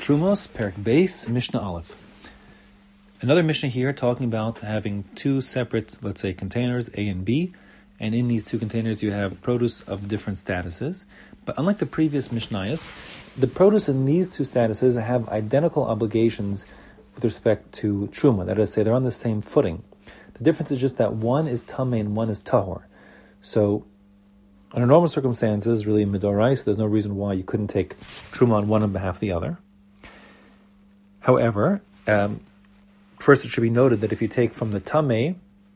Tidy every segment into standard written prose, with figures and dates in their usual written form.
Trumos, Perek Beis, Mishnah Aleph. Another Mishnah here talking about having two separate, let's say, containers, A and B, and in these two containers you have produce of different statuses. But unlike the previous Mishnayos, the produce in these two statuses have identical obligations with respect to Truma. That is to say, they're on the same footing. The difference is just that one is Tameh and one is Tahor. So, under normal circumstances, really midorais, there's no reason why you couldn't take Truma on one on behalf of the other. However, first it should be noted that if you take from the Tameh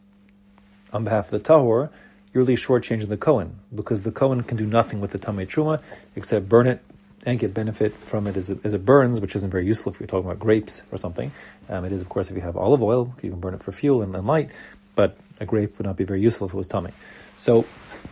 on behalf of the Tahor, you're really shortchanging the Kohen, because the Kohen can do nothing with the Tameh Truma except burn it and get benefit from it as it burns, which isn't very useful if you're talking about grapes or something. It is, of course, if you have olive oil, you can burn it for fuel and light, but a grape would not be very useful if it was Tameh. So,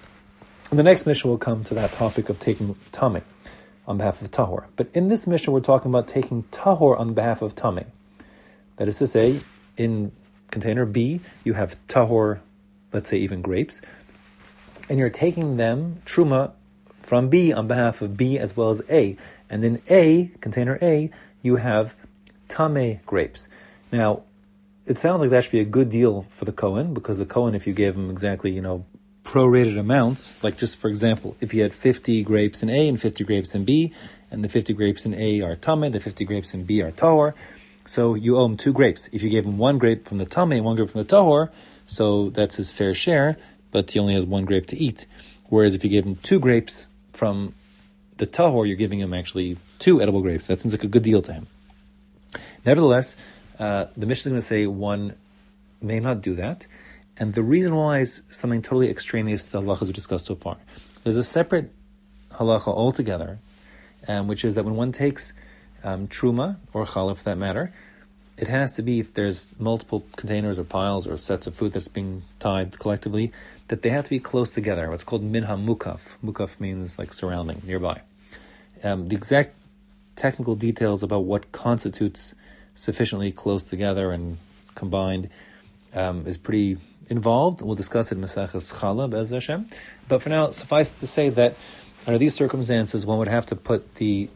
in the next Mishnah, we'll come to that topic of taking Tameh on behalf of Tahor. But in this Mishnah, we're talking about taking Tahor on behalf of Tameh. That is to say, in container B, you have Tahor, let's say even grapes, and you're taking them, Truma, from B on behalf of B as well as A. And in A, container A, you have Tameh grapes. Now, it sounds like that should be a good deal for the Kohen, because the Kohen, if you gave him exactly, prorated amounts, like just for example, if you had 50 grapes in A and 50 grapes in B, and the 50 grapes in A are Tameh, the 50 grapes in B are Tahor, so you owe him 2 grapes. If you gave him 1 grape from the Tameh and 1 grape from the Tahor, so that's his fair share, but he only has 1 grape to eat. Whereas if you give him 2 grapes from the Tahor, you're giving him actually 2 edible grapes. That seems like a good deal to him. Nevertheless, the Mishnah is going to say one may not do that. And the reason why is something totally extraneous to the halachas we discussed so far. There's a separate halacha altogether, which is that when one takes truma, or challah for that matter, it has to be, if there's multiple containers or piles or sets of food that's being tied collectively, that they have to be close together. What's called minha mukaf. Mukaf means like surrounding, nearby. The exact technical details about what constitutes sufficiently close together and combined is pretty involved. We'll discuss it in Maseches Challah, Be'ez Hashem. But for now, suffice to say that under these circumstances, one would have to put the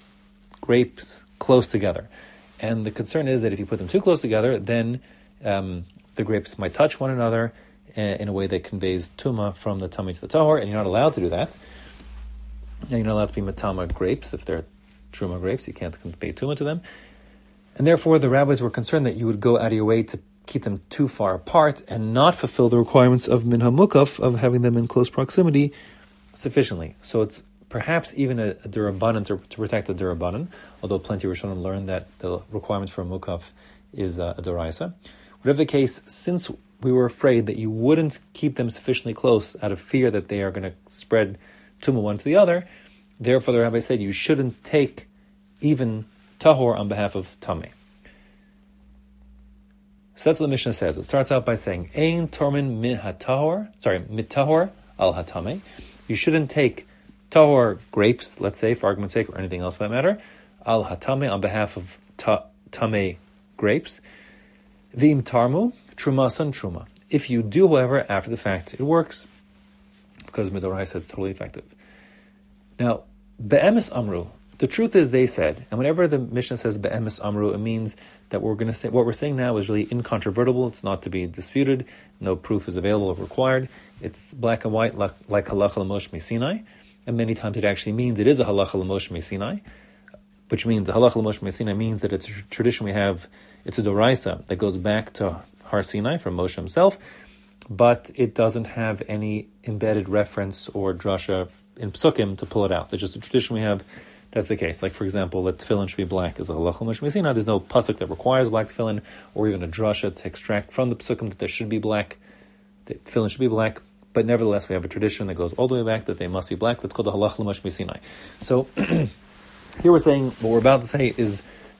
grapes close together. And the concern is that if you put them too close together, then the grapes might touch one another in a way that conveys tuma from the tummy to the tahor, and you're not allowed to do that. And you're not allowed to be matama grapes if they're truma grapes. You can't convey tuma to them. And therefore, the rabbis were concerned that you would go out of your way to keep them too far apart and not fulfill the requirements of minha mukaf, of having them in close proximity, sufficiently. So it's perhaps even a durabanan to protect the durabanan, although plenty of Rishonim learned that the requirement for a mukaf is a doraisa. Whatever the case, since we were afraid that you wouldn't keep them sufficiently close out of fear that they are going to spread tumah one to the other, therefore the rabbi said you shouldn't take even tahor on behalf of tameh. So that's what the Mishnah says. It starts out by saying, Ein tormin mitahor al hatameh. You shouldn't take tahor grapes, let's say, for argument's sake, or anything else for that matter, al hatameh, on behalf of tameh grapes. V'im tarmu, trumasan truma. If you do, however, after the fact, it works, because midorai said it's totally effective. Now, be'emes amru, the truth is, they said, and whenever the Mishnah says be'emes amru, it means that what we're saying now is really incontrovertible. It's not to be disputed. No proof is available or required. It's black and white, like halacha l'moshe mesinai. And many times it actually means it is a halacha l'moshe mesinai, which means the halacha l'moshe mesinai means that it's a tradition we have. It's a doraisa that goes back to Har Sinai from Moshe himself, but it doesn't have any embedded reference or drasha in psukim to pull it out. It's just a tradition we have. That's the case. Like, for example, that tefillin should be black is a halacha l'moshe mesinai. There's no pasuk that requires black tefillin, or even a drasha to extract from the psukim that there should be black. The tefillin should be black, but nevertheless, we have a tradition that goes all the way back that they must be black. That's called the halacha l'moshe mesinai. So here we're saying what we're about to say is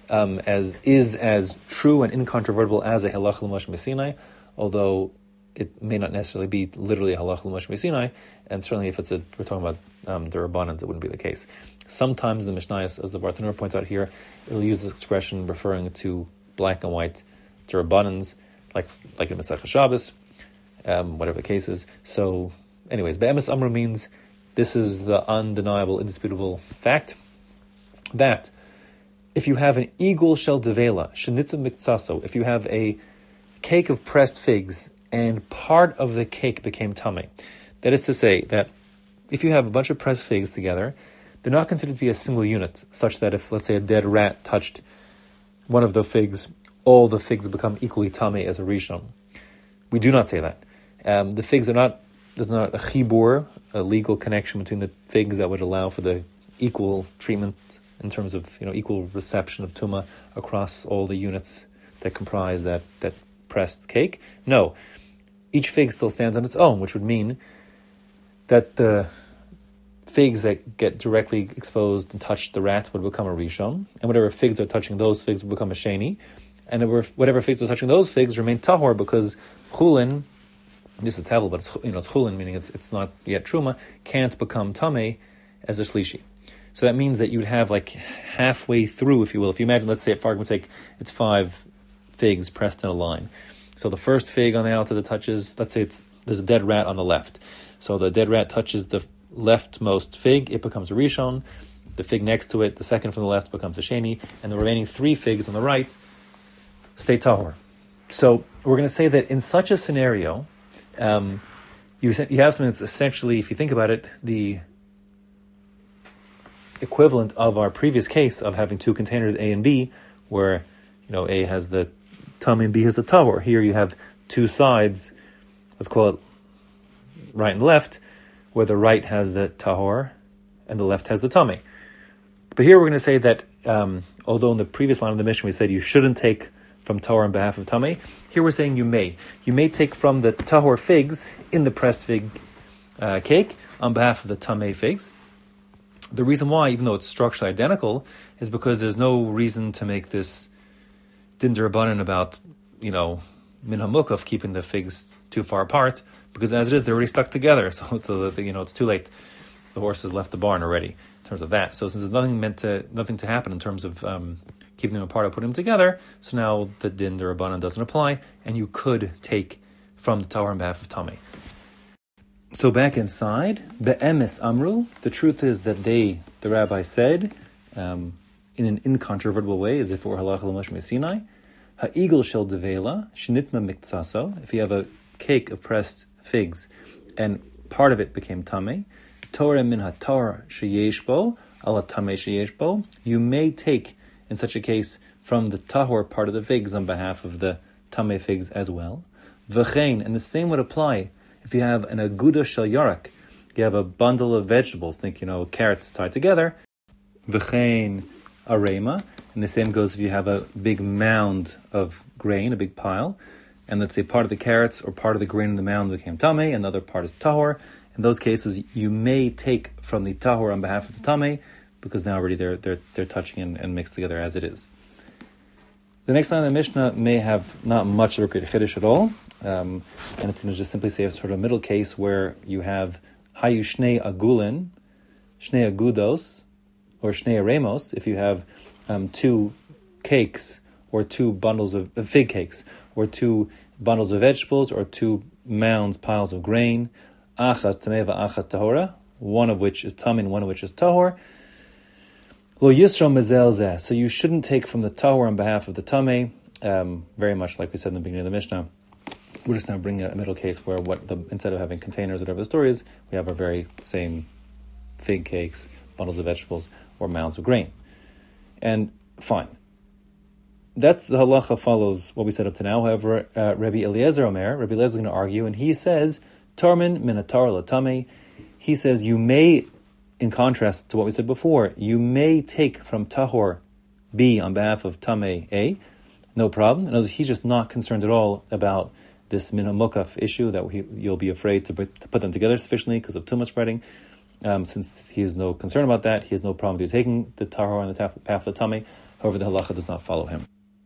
as true and incontrovertible as a halacha l'moshe mesinai, although it may not necessarily be literally a halacha l'moshe mesinai, and certainly if we're talking about the Rabbanans, it wouldn't be the case. Sometimes the Mishnayos, as the Bartanur points out here, it'll use this expression referring to black and white Rabbanans, like in Masechah Shabbos, whatever the case is. So, anyways, be'emes amru means this is the undeniable, indisputable fact that if you have an eagle shel devela, shenita miktsaso, if you have a cake of pressed figs and part of the cake became tummy. That is to say that if you have a bunch of pressed figs together, they're not considered to be a single unit, such that if, let's say, a dead rat touched one of the figs, all the figs become equally tummy as a rishon. We do not say that. The figs there's not a chibur, a legal connection between the figs that would allow for the equal treatment in terms of equal reception of tuma across all the units that comprise that pressed cake. No, each fig still stands on its own, which would mean that the figs that get directly exposed and touch the rat would become a rishon, and whatever figs are touching those figs would become a sheni, and whatever figs are touching those figs remain tahor, because chulin, this is tavel, but it's chulin, meaning it's not yet truma, can't become tameh as a shlishi. So that means that you'd have like halfway through, if you will. If you imagine, let's say, for argument's sake, it's 5 figs pressed in a line. So the first fig on the outer that touches, let's say there's a dead rat on the left. So the dead rat touches the leftmost fig, it becomes a rishon. The fig next to it, the second from the left, becomes a sheni, and the remaining 3 figs on the right stay tahor. So we're going to say that in such a scenario, you have something that's essentially, if you think about it, the equivalent of our previous case of having 2 containers, A and B, where A has the tummy and B has the tahor. Here you have 2 sides, let's call it right and left, where the right has the tahor and the left has the tummy. But here we're going to say that although in the previous line of the Mishnah we said you shouldn't take from tahor on behalf of tummy, here we're saying you may. You may take from the tahor figs in the pressed fig cake on behalf of the tummy figs. The reason why, even though it's structurally identical, is because there's no reason to make this din d'Rabbanan about, min hamukaf, keeping the figs too far apart, because as it is, they're already stuck together. So it's too late. The horse has left the barn already in terms of that. So since there's nothing to happen in terms of keeping them apart or putting them together, so now the din d'Rabbanan doesn't apply, and you could take from the tahor on behalf of tameh. So back inside, be'emes amru, the truth is that the rabbi said, in an incontrovertible way, as if it were halacha l'Moshe Sinai, ha'igel shel devela, shnitma miktsaso, if you have a cake of pressed figs, and part of it became tameh, torah min hatar sheyesh bo, ala tameh sheyesh bo, you may take, in such a case, from the tahor part of the figs on behalf of the tameh figs as well. V'chein, and the same would apply if you have an aguda shel yarak, you have a bundle of vegetables, think, carrots tied together, v'chein arema, and the same goes if you have a big mound of grain, a big pile, and let's say part of the carrots or part of the grain in the mound became tameh, another part is tahor. In those cases, you may take from the tahor on behalf of the tameh, because now already they're touching and mixed together as it is. The next line of the Mishnah may have not much of a great chiddush at all, and it's going to just simply say a sort of middle case where you have hayu shnei agulin, shnei agudos, or shnei aremos, if you have 2 cakes or 2 bundles of fig cakes, or 2 bundles of vegetables, or 2 mounds, piles of grain, achas tameh va'achas tahora, one of which is tamin, one of which is tahor. Lo yisro mezel zeh, so you shouldn't take from the tahor on behalf of the tameh, very much like we said in the beginning of the Mishnah. We're just now bringing a middle case where instead of having containers, whatever the story is, we have our very same fig cakes, bundles of vegetables, or mounds of grain. And fine. That's the halacha follows what we said up to now. However, Rabbi Eliezer is going to argue, and he says, Tarmin min hatar l'tameh. He says you may, in contrast to what we said before, you may take from tahor B on behalf of tameh A, no problem. In other words, he's just not concerned at all about this min hamukaf issue, that you'll be afraid to put them together sufficiently because of tumah spreading. Since he has no concern about that, he has no problem with you taking the tahor on the path of the tameh. However, the halacha does not follow him.